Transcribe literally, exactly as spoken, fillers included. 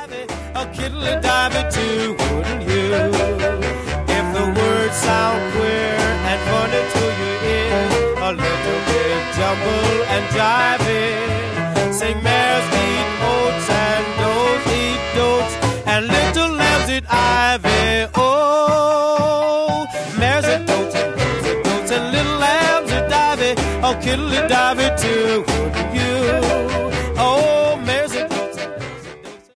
A kiddly-divey too, wouldn't you? If the words sound queer and funny to your ears, a little bit jumble and jivey. Sing mares eat oats and does eat goats, and little lambs eat ivy. Oh, mares eat goats and does eat goats, and little lambs eat ivy. A kiddly-divey too, wouldn't you?